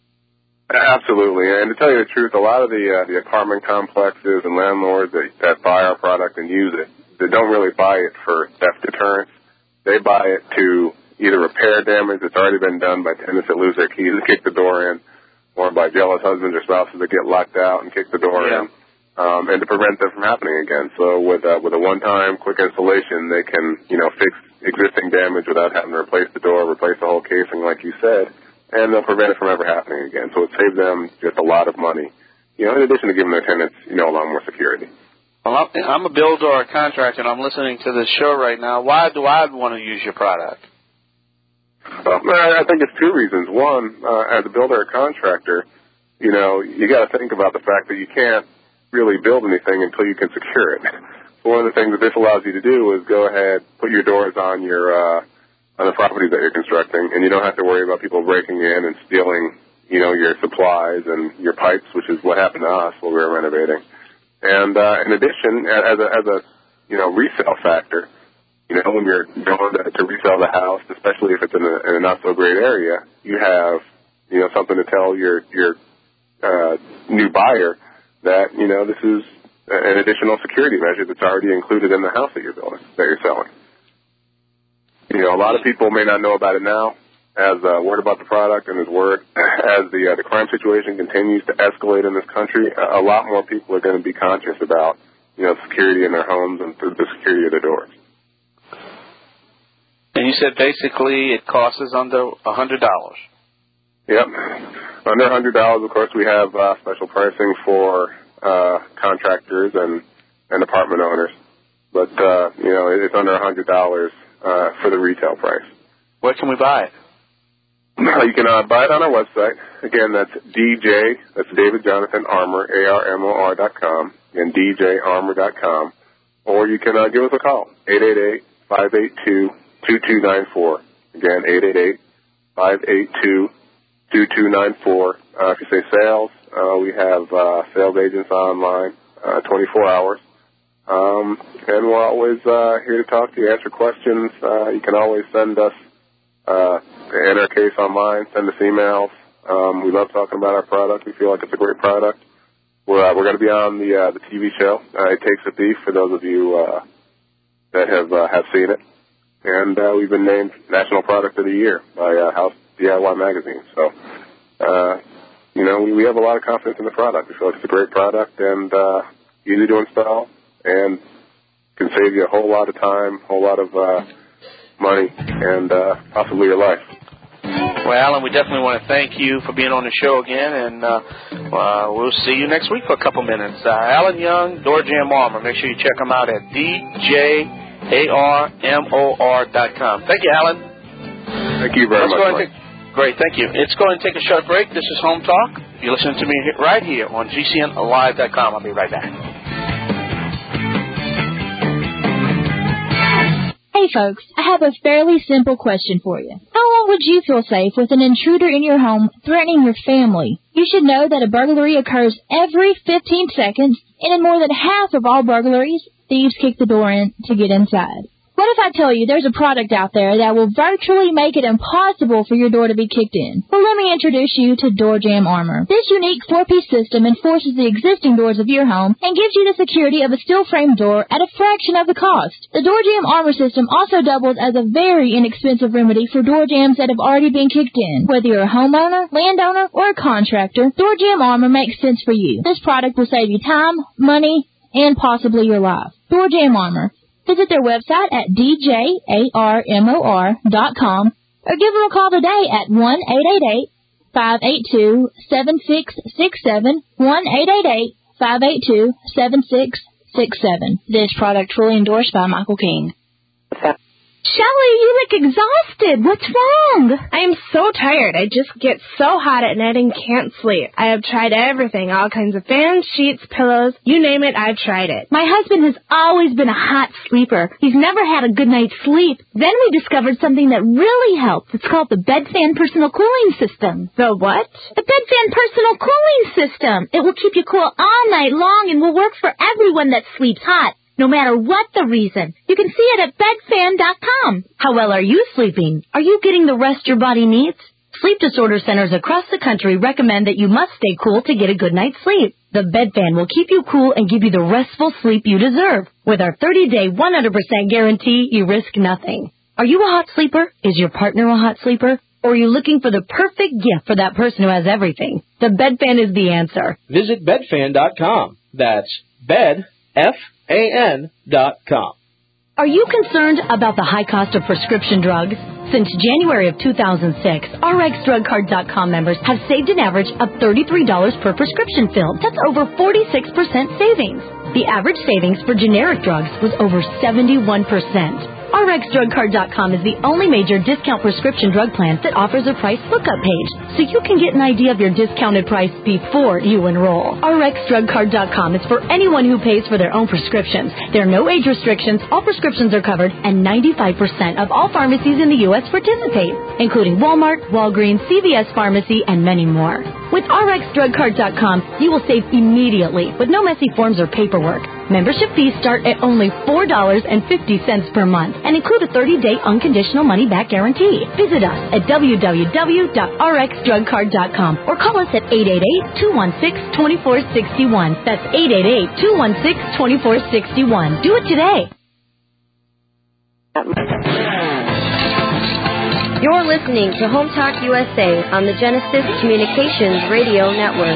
Absolutely, and to tell you the truth, a lot of the uh, the apartment complexes and landlords that, that buy our product and use it, they don't really buy it for theft deterrence. They buy it to either repair damage that's already been done by tenants that lose their keys and kick the door in, or by jealous husbands or spouses that get locked out and kick the door yeah. in, um, and to prevent them from happening again. So with uh, with a one-time quick installation, they can, you know, fix existing damage without having to replace the door, replace the whole casing, like you said. And they'll prevent it from ever happening again. So it saves them just a lot of money, you know, in addition to giving their tenants, you know, a lot more security. Well, I'm a builder or a contractor, and I'm listening to this show right now. Why do I want to use your product? Well, I think it's two reasons. One, uh, as a builder or contractor, you know, you got to think about the fact that you can't really build anything until you can secure it. So one of the things that this allows you to do is go ahead, put your doors on your uh, on the properties that you're constructing, and you don't have to worry about people breaking in and stealing, you know, your supplies and your pipes, which is what happened to us while we were renovating. And uh, in addition, as a, as a you know resale factor, you know, when you're going to, to resell the house, especially if it's in a, in a not so great area, you have you know something to tell your your uh, new buyer that you know this is an additional security measure that's already included in the house that you're building, that you're selling. You know, a lot of people may not know about it now, as uh, word about the product and as word as the uh, the crime situation continues to escalate in this country. A lot more people are going to be conscious about, you know, security in their homes and the security of their doors. And you said basically it costs us under a hundred dollars. Yep, under a hundred dollars. Of course, we have uh, special pricing for uh, contractors and and apartment owners, but uh, you know, it's under a hundred dollars. Uh, for the retail price. Where can we buy it? You can uh, buy it on our website. Again, that's D J, that's David Jonathan Armour, A R M O R dot com, and D J armor dot com. Or you can uh, give us a call, eight eight eight, five eight two, two two nine four. Again, eight eight eight, five eight two, two two nine four. Uh, if you say sales, uh, we have uh, sales agents online uh, twenty-four hours. Um, and we're always uh, here to talk to you, answer questions. Uh, you can always send us, uh, enter a case online, send us emails. Um, we love talking about our product. We feel like it's a great product. We're uh, we're going to be on the uh, the T V show. Uh, It Takes a Thief, for those of you uh, that have uh, have seen it. And uh, we've been named National Product of the Year by uh, House D I Y Magazine. So, uh, you know, we, we have a lot of confidence in the product. We feel like it's a great product and uh, easy to install. And can save you a whole lot of time, a whole lot of uh, money, and uh, possibly your life. Well, Alan, we definitely want to thank you for being on the show again, and uh, uh, we'll see you next week for a couple minutes. Uh, Alan Young, Door Jamb Armor. Make sure you check him out at D J armor dot com. Thank you, Alan. Thank you very Let's much. Go and take, great, thank you. It's going to take a short break. This is Home Talk. You're listening to me right here on G C N live dot com. I'll be right back. Hey folks, I have a fairly simple question for you. How long would you feel safe with an intruder in your home threatening your family? You should know that a burglary occurs every fifteen seconds, and in more than half of all burglaries, thieves kick the door in to get inside. What if I tell you there's a product out there that will virtually make it impossible for your door to be kicked in? Well, let me introduce you to Door Jam Armor. This unique four-piece system enforces the existing doors of your home and gives you the security of a steel-frame door at a fraction of the cost. The Door Jam Armor system also doubles as a very inexpensive remedy for door jams that have already been kicked in. Whether you're a homeowner, landowner, or a contractor, Door Jam Armor makes sense for you. This product will save you time, money, and possibly your life. Door Jam Armor. Visit their website at D J armor dot com or give them a call today at one eight eight eight, five eight two, seven six six seven, one eight eight eight, five eight two, seven six six seven. This product fully endorsed by Michael King. Shelley, you look exhausted. What's wrong? I am so tired. I just get so hot at night and can't sleep. I have tried everything, all kinds of fans, sheets, pillows, you name it, I've tried it. My husband has always been a hot sleeper. He's never had a good night's sleep. Then we discovered something that really helps. It's called the Bedfan Personal Cooling System. The what? The Bedfan Personal Cooling System. It will keep you cool all night long and will work for everyone that sleeps hot, no matter what the reason. You can see it at bedfan dot com. How well are you sleeping? Are you getting the rest your body needs? Sleep disorder centers across the country recommend that you must stay cool to get a good night's sleep. The Bedfan will keep you cool and give you the restful sleep you deserve. With our thirty-day, one hundred percent guarantee, you risk nothing. Are you a hot sleeper? Is your partner a hot sleeper? Or are you looking for the perfect gift for that person who has everything? The Bedfan is the answer. Visit bedfan dot com. That's bed, F A N dot com. Are you concerned about the high cost of prescription drugs? Since January of two thousand six, R X drug card dot com members have saved an average of thirty-three dollars per prescription fill. That's over forty-six percent savings. The average savings for generic drugs was over seventy-one percent. R X drug card dot com is the only major discount prescription drug plan that offers a price lookup page, so you can get an idea of your discounted price before you enroll. R X drug card dot com is for anyone who pays for their own prescriptions. There are no age restrictions, all prescriptions are covered, and ninety-five percent of all pharmacies in the U S participate, including Walmart, Walgreens, C V S Pharmacy, and many more. With R X drug card dot com, you will save immediately with no messy forms or paperwork. Membership fees start at only four dollars and fifty cents per month and include a thirty-day unconditional money-back guarantee. Visit us at w w w dot r x drug card dot com or call us at eight eight eight, two one six, two four six one. That's eight eight eight, two one six, two four six one. Do it today. You're listening to Home Talk U S A on the Genesis Communications Radio Network.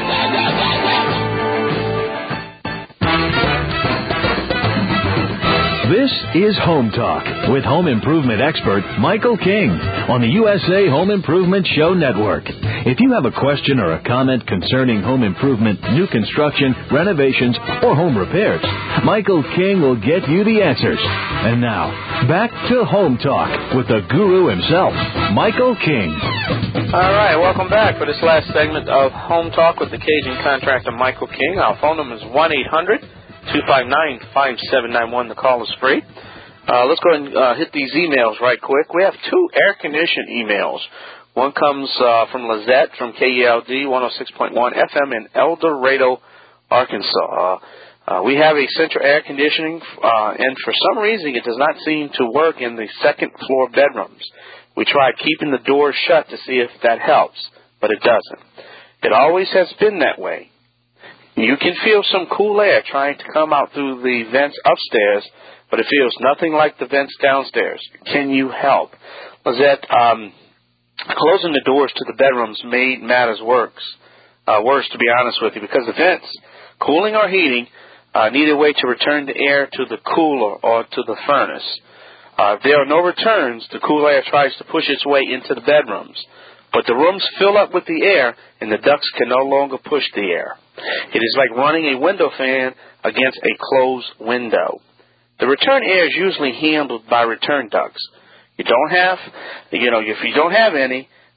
This is Home Talk with home improvement expert Michael King on the U S A Home Improvement Show Network. If you have a question or a comment concerning home improvement, new construction, renovations, or home repairs, Michael King will get you the answers. And now, back to Home Talk with the guru himself, Michael King. All right, welcome back for this last segment of Home Talk with the Cajun contractor Michael King. Our phone number is one eight hundred, two five nine, five seven nine one. The call is free. Uh, let's go ahead and uh, hit these emails right quick. We have two air-conditioned emails. One comes uh, from Lizette from K E L D one oh six point one F M in El Dorado, Arkansas. Uh, uh, we have a central air conditioning, uh, and for some reason it does not seem to work in the second floor bedrooms. We tried keeping the doors shut to see if that helps, but it doesn't. It always has been that way. You can feel some cool air trying to come out through the vents upstairs, but it feels nothing like the vents downstairs. Can you help? Lizette, um, closing the doors to the bedrooms made matters worse, uh, worse, to be honest with you, because the vents, cooling or heating, uh, need a way to return the air to the cooler or to the furnace. Uh, if there are no returns, the cool air tries to push its way into the bedrooms. But the rooms fill up with the air, and the ducts can no longer push the air. It is like running a window fan against a closed window. The return air is usually handled by return ducts. You don't have, you know, if you don't have any,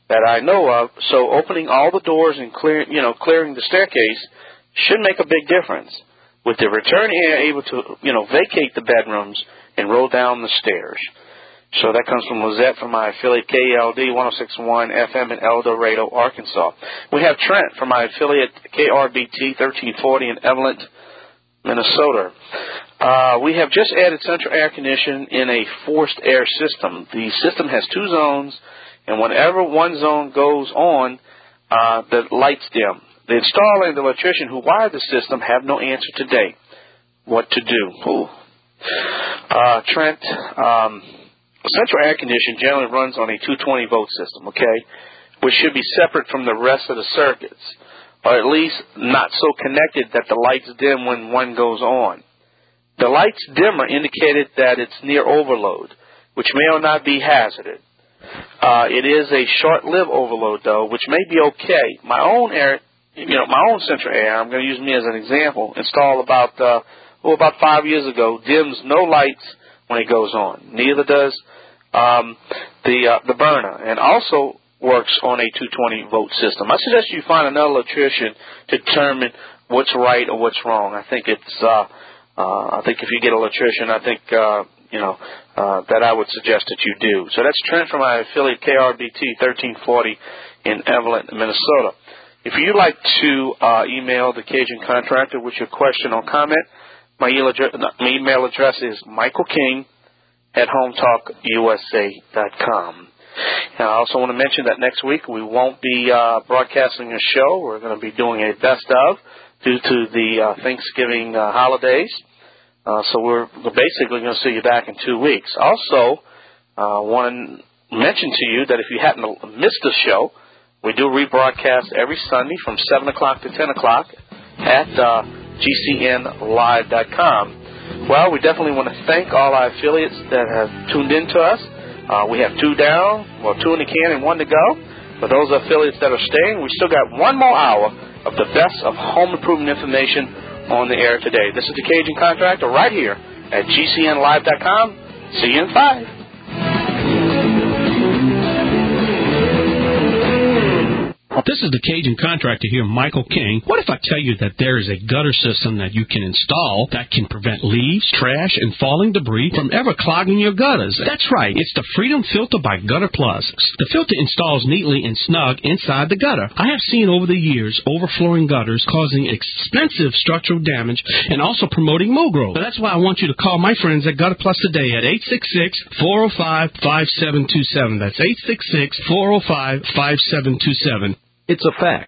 that I know of. So opening all the doors and clearing, you know, clearing the staircase should make a big difference, with the return air able to, you know, vacate the bedrooms and roll down the stairs. So that comes from Lizette from my affiliate K L D one oh six point one F M in El Dorado, Arkansas. We have Trent from my affiliate K R B T thirteen forty in Evelyn, Minnesota. Uh, we have just added central air conditioning in a forced air system. The system has two zones, and whenever one zone goes on, uh, the lights dim. The installer and the electrician who wired the system have no answer today what to do. Ooh. Uh, Trent, um, central air conditioning generally runs on a two twenty volt system, okay, which should be separate from the rest of the circuits, or at least not so connected that the lights dim when one goes on. The lights dimmer indicated that it's near overload, which may or not be hazardous. Uh, it is a short-lived overload, though, which may be okay. My own air, you know, my own central air, I'm going to use me as an example, installed about, uh, oh, about five years ago, dims no lights when it goes on. Neither does um, the uh, the burner, and also works on a two twenty volt system. I suggest you find another electrician to determine what's right or what's wrong. I think it's, uh, uh, I think if you get an electrician, I think, uh, you know, uh, that I would suggest that you do. So that's Trent from my affiliate K R B T thirteen forty in Evelyn, Minnesota. If you'd like to uh, email the Cajun Contractor with your question or comment, my email address, my email address is Michael King at home talk U S A dot com. And I also want to mention that next week we won't be uh, broadcasting a show. We're going to be doing a best of due to the uh, Thanksgiving uh, holidays. Uh, so we're basically going to see you back in two weeks. Also, I uh, want to mention to you that if you happen to miss the show, we do rebroadcast every Sunday from seven o'clock to ten o'clock at uh, G C N live dot com. Well, we definitely want to thank all our affiliates that have tuned in to us. Uh, we have two down, well, two in the can and one to go. For those affiliates that are staying, we still got one more hour of the best of home improvement information on the air today. This is the Cajun Contractor right here at G C N live dot com. See you in five. This is the Cajun Contractor here, Michael King. What if I tell you that there is a gutter system that you can install that can prevent leaves, trash, and falling debris from ever clogging your gutters? That's right. It's the Freedom Filter by Gutter Plus. The filter installs neatly and snug inside the gutter. I have seen over the years overflowing gutters causing extensive structural damage and also promoting mold growth. So that's why I want you to call my friends at Gutter Plus today at eight six six, four oh five, five seven two seven. That's eight six six, four oh five, five seven two seven. It's a fact.